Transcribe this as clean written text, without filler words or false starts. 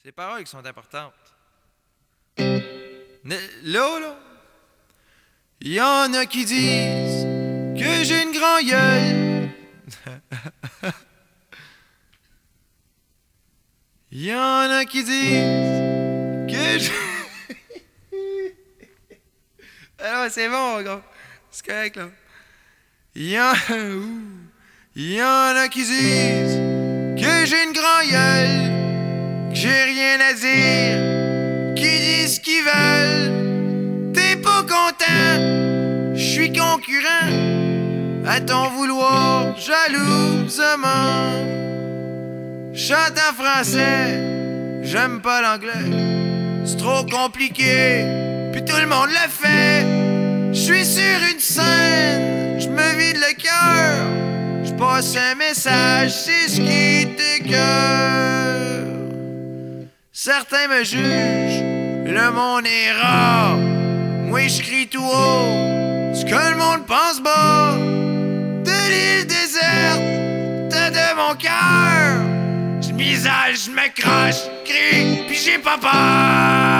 C'est les paroles qui sont importantes. Là, il y en a qui disent que j'ai une grande gueule. Il y en a qui disent que j'ai... Alors, c'est bon, gars. C'est correct, là. Il y en a qui disent que j'ai une grande gueule, que j'ai rien à dire, qui disent ce qu'ils veulent. T'es pas content, je suis concurrent, à ton vouloir, jalousement. Chante en français, j'aime pas l'anglais, c'est trop compliqué, puis tout le monde le fait. Je suis sur une scène, je me vide le cœur, je passe un message, c'est ce qui t'écoeure. Certains me jugent, le monde est rare, moi je crie tout haut, ce que le monde pense bas. De l'île déserte, de mon cœur, je m'isole, je me crache, crie, puis j'ai pas peur.